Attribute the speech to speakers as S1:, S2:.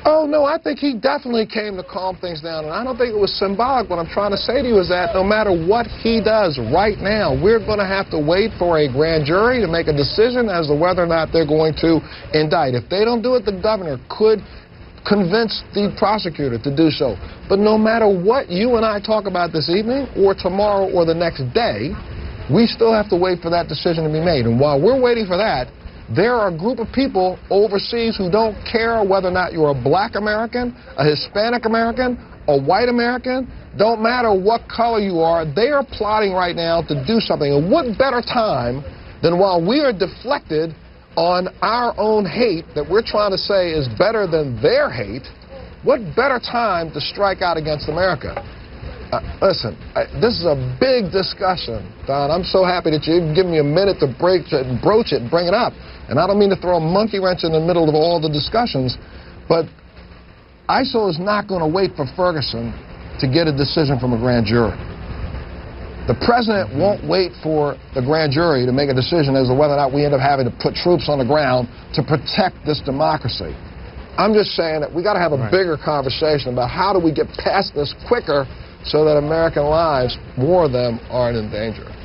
S1: Oh, no, I think he definitely came to calm things down, and I don't think it was symbolic. What I'm trying to say to you is that no matter what he does right now, we're going to have to wait for a grand jury to make a decision as to whether or not they're going to indict. If they don't do it, the governor could convince the prosecutor to do so. But no matter what you and I talk about this evening or tomorrow or the next day, we still have to wait for that decision to be made. And while we're waiting for that, there are a group of people overseas who don't care whether or not you're a black American, a Hispanic American, a white American. Don't matter what color you are, they are plotting right now to do something. And what better time than while we are deflected on our own hate that we're trying to say is better than their hate, what better time to strike out against America? Listen, this is a big discussion, Don. I'm so happy that you've given me a minute to broach it and bring it up. And I don't mean to throw a monkey wrench in the middle of all the discussions, but ISIL is not going to wait for Ferguson to get a decision from a grand jury. The president won't wait for the grand jury to make a decision as to whether or not we end up having to put troops on the ground to protect this democracy. I'm just saying that we got to have a bigger conversation about how do we get past this quicker so that American lives, more of them, aren't in danger.